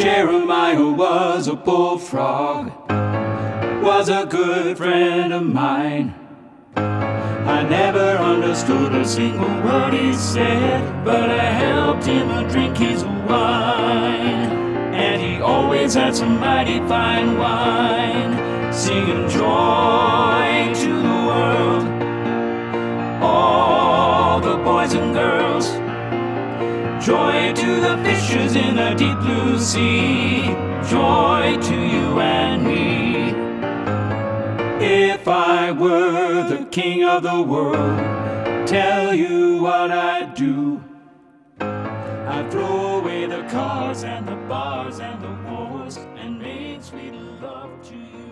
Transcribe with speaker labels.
Speaker 1: Jeremiah was a bullfrog, was a good friend of mine. I never understood a single word he said, but I helped him drink his wine. And he always had some mighty fine wine, singing joy to the world. All the boys and girls, joy to the fishes in the deep blue sea, joy to you and me. If I were the king of the world, tell you what I'd do. I'd throw away the cars and the bars and the wars and make sweet love to you.